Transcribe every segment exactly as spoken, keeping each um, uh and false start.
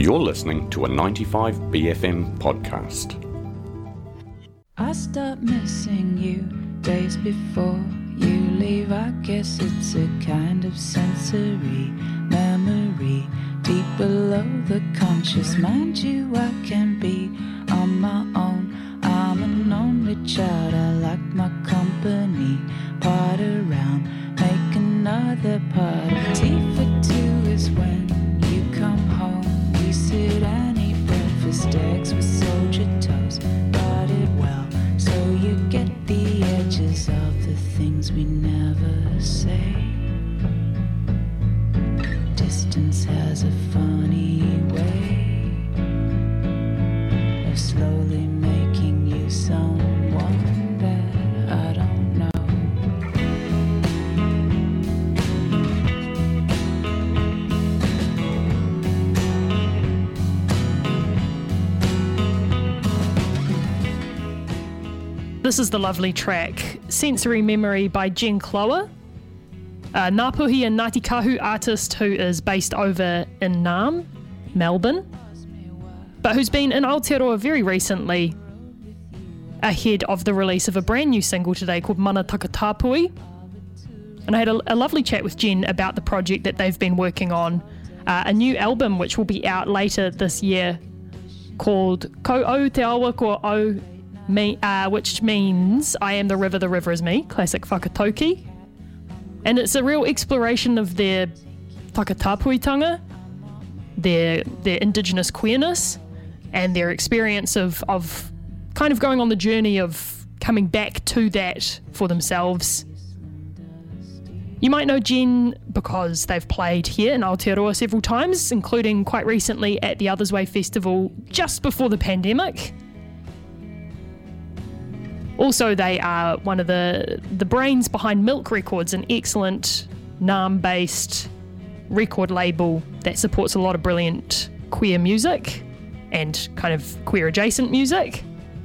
You're listening to a ninety-five B F M podcast. I start missing you days before you leave. I guess it's a kind of sensory memory deep below the conscious mind. You, I can be on my own. I'm an only child. I like my company. Part around, make another party. Tea for two is when you come home. We sit and eat breakfast eggs with soldier toast. Got it well, so you get the edges of the things we never say. Distance has a funny way of slowly making you someone that I don't know. This is the lovely track Sensory Memory by Jen Clower, a Ngāpuhi and Ngāti Kahu artist who is based over in Naarm, Melbourne, but who's been in Aotearoa very recently ahead of the release of a brand new single today called Mana Takatapui. And I had a, a lovely chat with Jen about the project that they've been working on, uh, a new album which will be out later this year called Ko Au Te Awa Ko Au, me, uh, which means I am the river, the river is me, classic whakatauki. And it's a real exploration of their whakatapuitanga, their their indigenous queerness, and their experience of, of kind of going on the journey of coming back to that for themselves. You might know Jen because they've played here in Aotearoa several times, including quite recently at the Others Way Festival just before the pandemic. Also, they are one of the, the brains behind Milk Records, an excellent Naarm-based record label that supports a lot of brilliant queer music and kind of queer-adjacent music.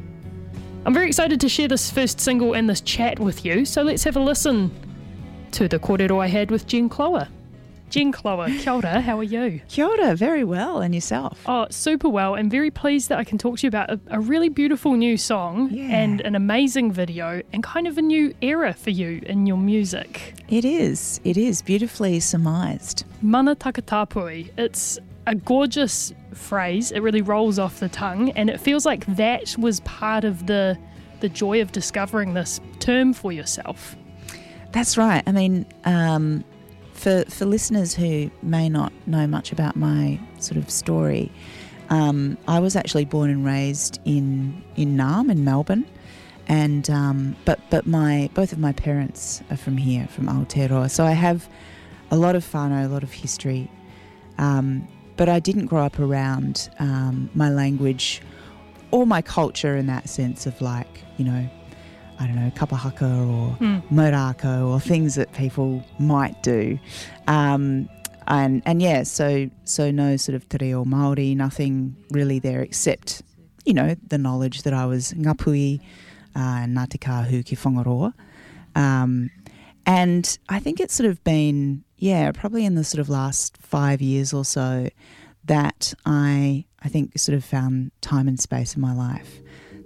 I'm very excited to share this first single and this chat with you, so let's have a listen to the kōrero I had with Jen Clower. Jen Clower, kia ora, how are you? Kia ora, very well, and yourself? Oh, super well, and very pleased that I can talk to you about a, a really beautiful new song yeah. and an amazing video and kind of a new era for you in your music. It is, it is beautifully surmised. Mana Takatapui, it's a gorgeous phrase, it really rolls off the tongue, and it feels like that was part of the the joy of discovering this term for yourself. That's right, I mean, um... For for listeners who may not know much about my sort of story, um, I was actually born and raised in in Naarm in Melbourne, and um, but but my both of my parents are from here, from Aotearoa, so I have a lot of whānau, a lot of history, um, but I didn't grow up around um, my language or my culture in that sense of like, you know, I don't know, kapahaka or mm. morako or things that people might do. Um, and, and yeah, so so no sort of te reo Māori, nothing really there except, you know, the knowledge that I was Ngāpuhi uh, and Ngāti Kahu ki Whangaroa. Um, and I think it's sort of been, yeah, probably in the sort of last five years or so that I, I think sort of found time and space in my life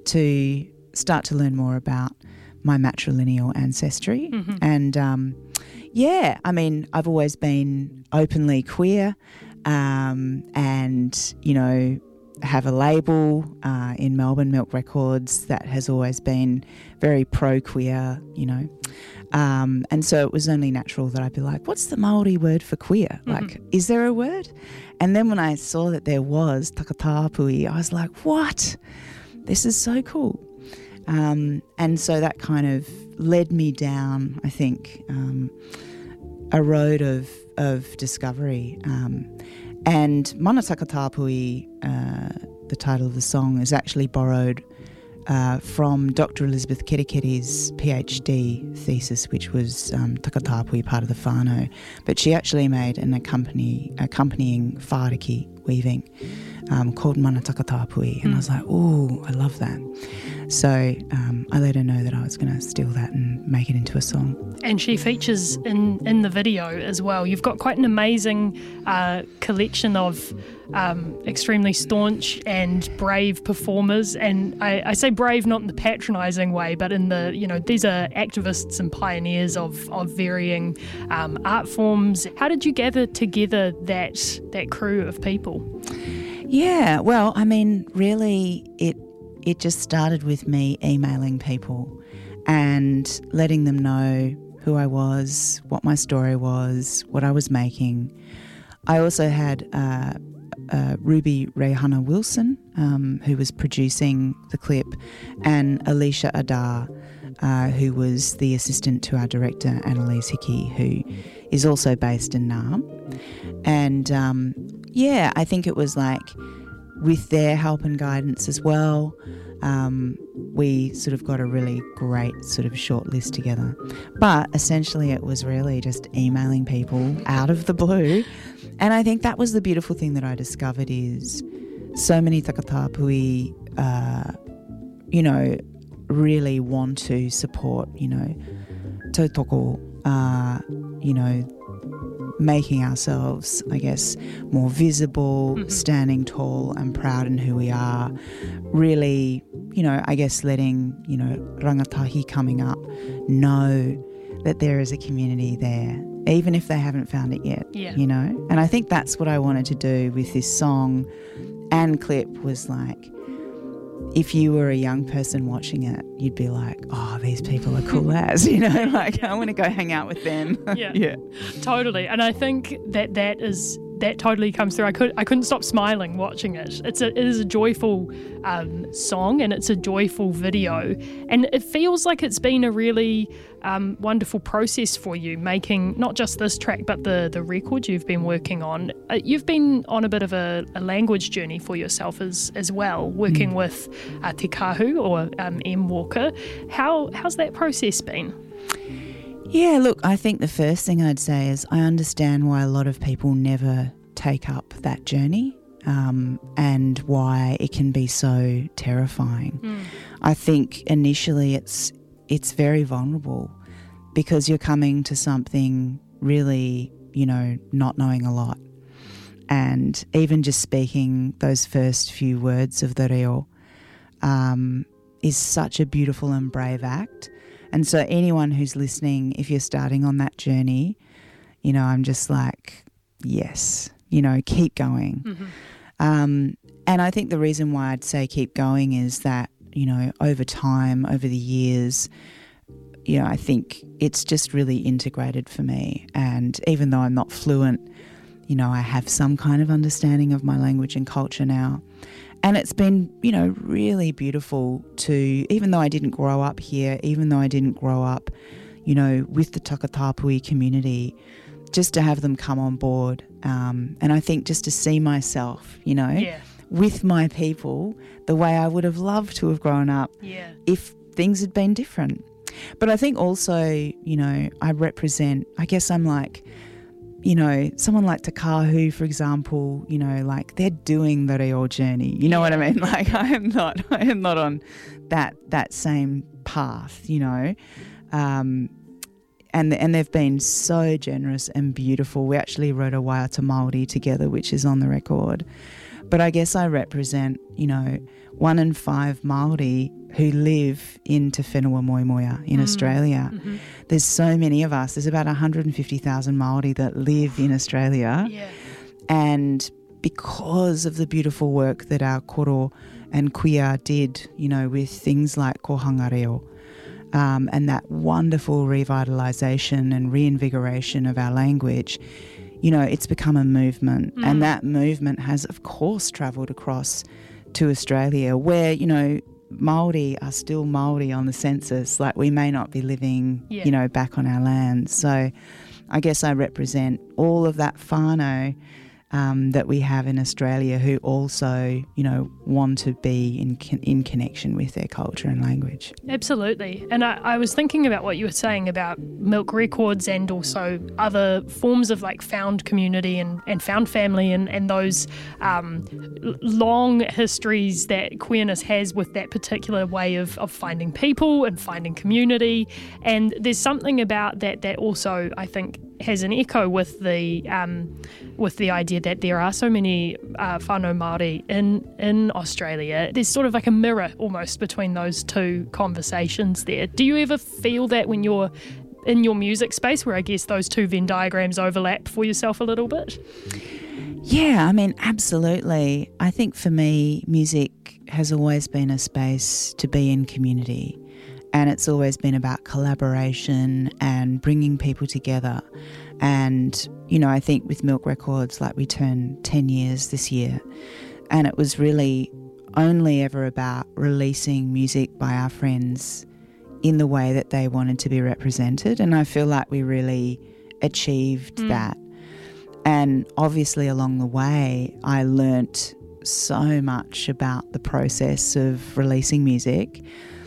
to start to learn more about my matrilineal ancestry. Mm-hmm. And um, yeah, I mean, I've always been openly queer um, and, you know, have a label uh, in Melbourne, Milk Records, that has always been very pro-queer, you know. Um, and so it was only natural that I'd be like, what's the Māori word for queer? Mm-hmm. Like, is there a word? And then when I saw that there was takatapui, I was like, what? This is so cool. Um, and so that kind of led me down, I think, um, a road of of discovery. Um, and Mana Takatapui, uh, the title of the song, is actually borrowed uh, from Doctor Elizabeth Kerekeri's PhD thesis, which was um, Takatapui, part of the whānau. But she actually made an accompany, accompanying whāriki weaving um, called Mana Takatapui. And mm. I was like, oh, I love that. So um, I let her know that I was going to steal that and make it into a song. And she features in, in the video as well. You've got quite an amazing uh, collection of um, extremely staunch and brave performers. And I, I say brave not in the patronising way, but in the, you know, these are activists and pioneers of, of varying um, art forms. How did you gather together that that crew of people? Yeah, well, I mean, really it It just started with me emailing people and letting them know who I was, what my story was, what I was making. I also had uh, uh, Ruby Rehana Wilson, um, who was producing the clip, and Alicia Adar, uh, who was the assistant to our director, Annalise Hickey, who is also based in Naarm. And um, yeah, I think it was like, with their help and guidance as well, um, we sort of got a really great sort of short list together. But essentially it was really just emailing people out of the blue. And I think that was the beautiful thing that I discovered is so many Takatapui, uh, you know, really want to support, you know, tautoko, uh, you know, making ourselves, I guess, more visible, mm-hmm. standing tall and proud in who we are, really, you know, I guess letting, you know, rangatahi coming up know that there is a community there, even if they haven't found it yet, yeah. you know. And I think that's what I wanted to do with this song and clip was like, if you were a young person watching it, you'd be like, oh, these people are cool as, you know, like yeah. I want to go hang out with them. Yeah, yeah, totally. And I think that that is that totally comes through. I could I couldn't stop smiling watching it. It's a it is a joyful um, song and it's a joyful video, and it feels like it's been a really um, wonderful process for you making not just this track but the the record you've been working on. Uh, you've been on a bit of a, a language journey for yourself as as well, working mm. with uh, Te Kahu or um, M Walker. How how's that process been? Yeah, look, I think the first thing I'd say is I understand why a lot of people never take up that journey um, and why it can be so terrifying. Mm. I think initially it's it's very vulnerable because you're coming to something really, you know, not knowing a lot. And even just speaking those first few words of the reo um, is such a beautiful and brave act. And so anyone who's listening, if you're starting on that journey, you know, I'm just like, yes, you know, keep going. Mm-hmm. Um, and I think the reason why I'd say keep going is that, you know, over time, over the years, you know, I think it's just really integrated for me. And even though I'm not fluent, you know, I have some kind of understanding of my language and culture now. And it's been, you know, really beautiful to, even though I didn't grow up here, even though I didn't grow up, you know, with the Takatapui community, just to have them come on board. Um, and I think just to see myself, you know, yeah. with my people, the way I would have loved to have grown up yeah. if things had been different. But I think also, you know, I represent, I guess I'm like, you know, someone like Te Kahu, for example, you know, like they're doing the reo journey. You know yeah. what I mean? Like I am not, I am not on that that same path, you know. Um, and and they've been so generous and beautiful. We actually wrote a Waiata Māori together, which is on the record. But I guess I represent, you know, one in five Māori who live in Te Whenua Moemoeā in mm. Australia. Mm-hmm. There's so many of us. There's about one hundred fifty thousand Māori that live in Australia. Yeah. And because of the beautiful work that our koro and kuia did, you know, with things like Kohanga Reo, um, and that wonderful revitalisation and reinvigoration of our language, you know, it's become a movement. Mm. And that movement has, of course, travelled across to Australia where, you know, Māori are still Māori on the census. Like we may not be living, yeah. you know, back on our land. So I guess I represent all of that whānau um, that we have in Australia who also, you know, want to be in in connection with their culture and language. Absolutely. And I, I was thinking about what you were saying about Milk Records and also other forms of like found community and, and found family and, and those um, long histories that queerness has with that particular way of, of finding people and finding community. And there's something about that that also, I think, has an echo with the um, with the idea that there are so many uh, whānau Māori in, in Australia. There's sort of like a mirror almost between those two conversations there. Do you ever feel that when you're in your music space, where I guess those two Venn diagrams overlap for yourself a little bit? Yeah, I mean, absolutely. I think for me, music has always been a space to be in community. And it's always been about collaboration and bringing people together. And, you know, I think with Milk Records, like we turned ten years this year, and it was really only ever about releasing music by our friends in the way that they wanted to be represented. And I feel like we really achieved mm. that. And obviously along the way, I learnt so much about the process of releasing music.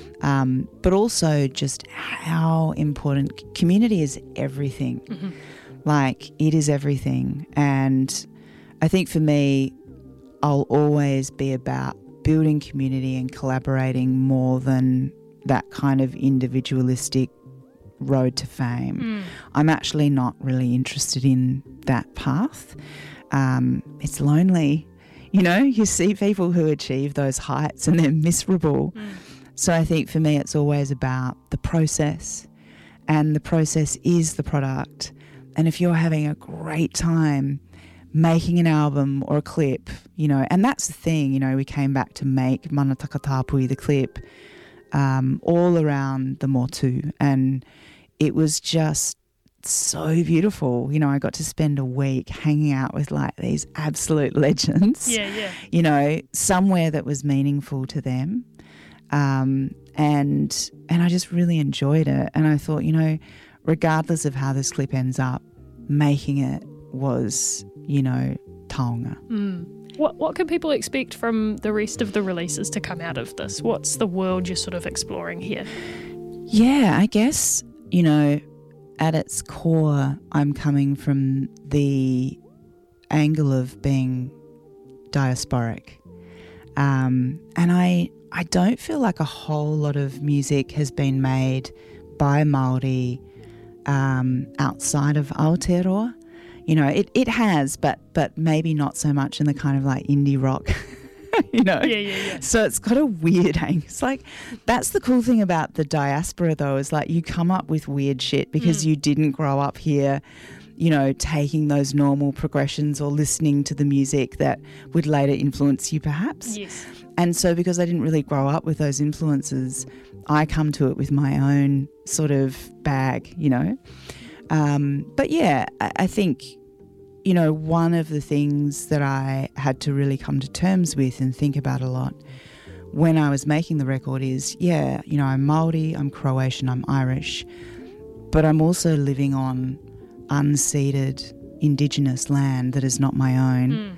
Um, but also just how important community is everything. Mm-hmm. Like, it is everything. And I think for me, I'll always be about building community and collaborating more than that kind of individualistic road to fame. Mm. I'm actually not really interested in that path. Um, it's lonely. You know, you see people who achieve those heights and they're miserable. Mm. So I think for me it's always about the process, and the process is the product. And if you're having a great time making an album or a clip, you know, and that's the thing, you know, we came back to make Mana Takatapui, the clip, um, all around the motu, and it was just so beautiful. You know, I got to spend a week hanging out with like these absolute legends, yeah, yeah. you know, somewhere that was meaningful to them. Um, and and I just really enjoyed it. And I thought, you know, regardless of how this clip ends up, making it was, you know, taonga. Mm. What what can people expect from the rest of the releases to come out of this? What's the world you're sort of exploring here? Yeah, I guess, you know, at its core, I'm coming from the angle of being diasporic. Um, and I... I don't feel like a whole lot of music has been made by Māori um, outside of Aotearoa. You know, it, it has, but but maybe not so much in the kind of like indie rock, you know. Yeah, yeah, yeah. So it's got a weird hang. It's like, that's the cool thing about the diaspora though, is like you come up with weird shit because mm. you didn't grow up here, you know, taking those normal progressions or listening to the music that would later influence you perhaps. Yes. And so because I didn't really grow up with those influences, I come to it with my own sort of bag, you know. Um, but yeah, I, I think, you know, one of the things that I had to really come to terms with and think about a lot when I was making the record is, yeah, you know, I'm Māori, I'm Croatian, I'm Irish, but I'm also living on unceded Indigenous land that is not my own. Mm.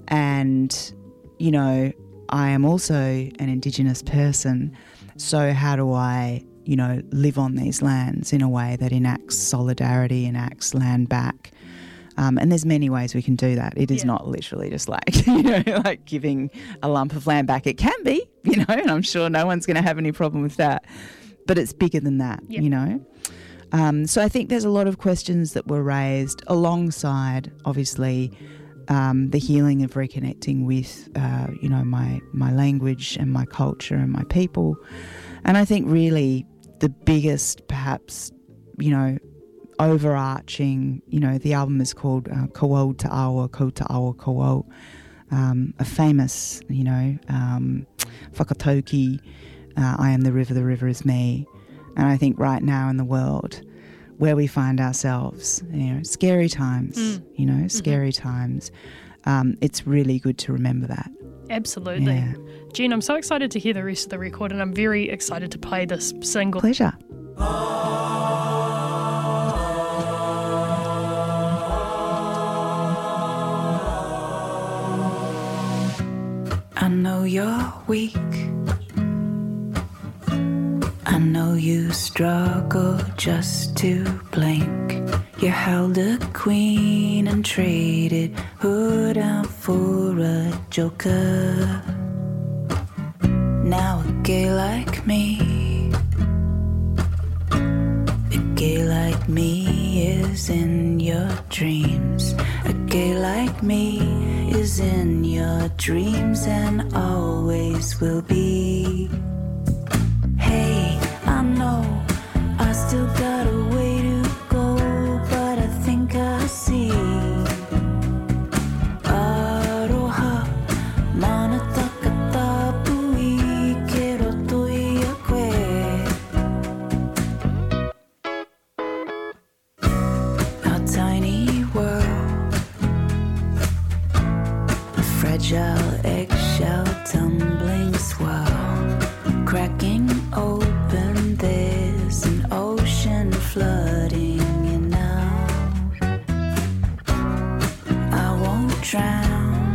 And, you know, I am also an Indigenous person, so how do I, you know, live on these lands in a way that enacts solidarity, enacts land back? Um, and there's many ways we can do that. It is yeah. not literally just like, you know, like giving a lump of land back. It can be, you know, and I'm sure no one's going to have any problem with that. But it's bigger than that, yeah. you know. Um, so I think there's a lot of questions that were raised alongside, obviously, Um, the healing of reconnecting with, uh, you know, my, my language and my culture and my people. And I think really the biggest, perhaps, you know, overarching, you know, the album is called uh, Kowau Te Awa, Ko Te Awa Kowau, um, a famous, you know, um, whakatauki, uh, I am the river, the river is me. And I think right now in the world, where we find ourselves, you know, scary times, mm. you know, scary mm-hmm. times. Um, it's really good to remember that. Absolutely. Yeah. Jean, I'm so excited to hear the rest of the record, and I'm very excited to play this single. Pleasure. I know you're weak. I know you struggle just to blink. You held a queen and traded hood out for a joker. Now a gay like me, a gay like me is in your dreams. A gay like me is in your dreams and always will be. Hey, I know I still got a way to go, but I think I see. Aroha, mana takata pui, kero toi a koe. Our tiny world, a fragile eggshell tumbling swirl, cracking open, there's an ocean flooding in out. I won't drown,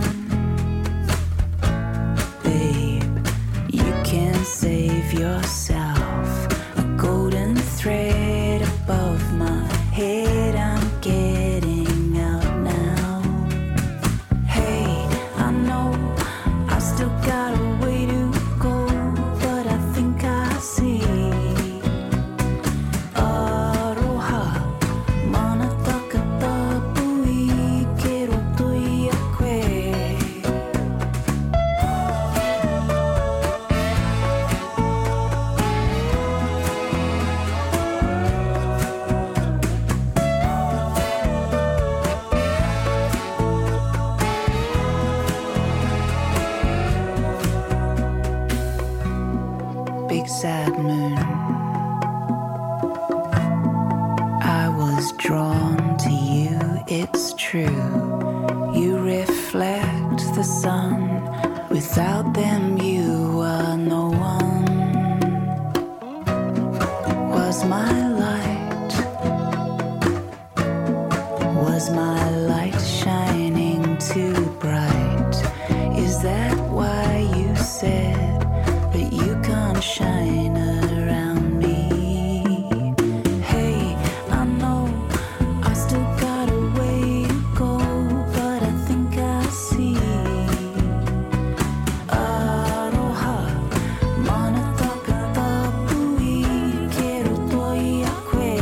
babe, you can save yourself. A golden thread above my head, I'm getting out now. Hey, I know I still got a way to go, but I think I see. Aroha, mana takata pui, kero toi a koe. Big sad moon, I was drawn to you, it's true. You reflect the sun, without them you are no one. Was my light, was my light shining too bright? Is that why you said that you can't shine around me? Hey, I know I still got a way to go, but I think I see. Aroha, mana takata pui, kero toi a koe.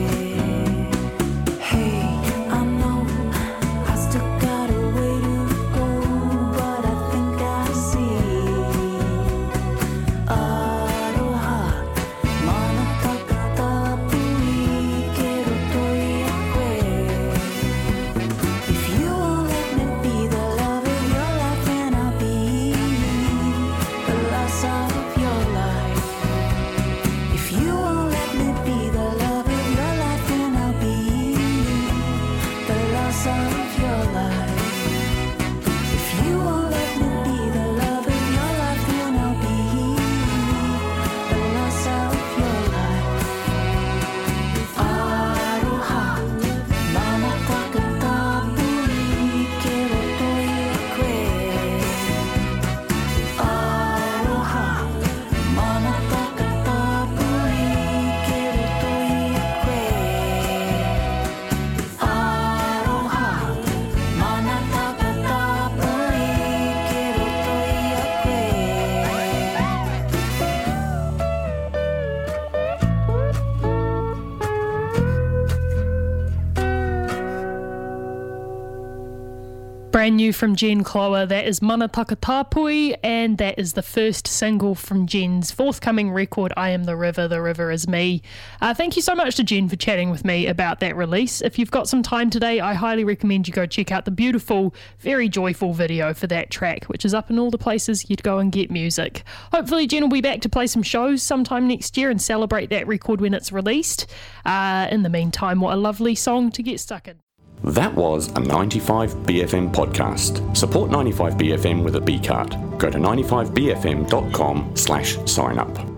Hey, I know I still got a way to go, but I think I see. Aroha, mana takata pui, kero toi a koe. If you won't let me be the love of your life, then I'll be the loss of your life. If you won't let me be the love of your life, then I'll be the loss of your life. If you won't let me be the love of your life, then I'll be the loss of your life. Aroha, mana takata pui, kero toi a koe. Aroha, mana takata pui, kero toi a koe. Aroha, mana takata pui, kero toi a Brand new from Jen Clower, that is Mana Takata Pui, and that is the first single from Jen's forthcoming record, I Am the River, The River Is Me. Uh, thank you so much to Jen for chatting with me about that release. If you've got some time today, I highly recommend you go check out the beautiful, very joyful video for that track, which is up in all the places you'd go and get music. Hopefully Jen will be back to play some shows sometime next year and celebrate that record when it's released. Uh, in the meantime, what a lovely song to get stuck in. That was a ninety-five B F M podcast. Support ninety-five B F M with a B card. Go to ninety-five B F M dot com slash sign up.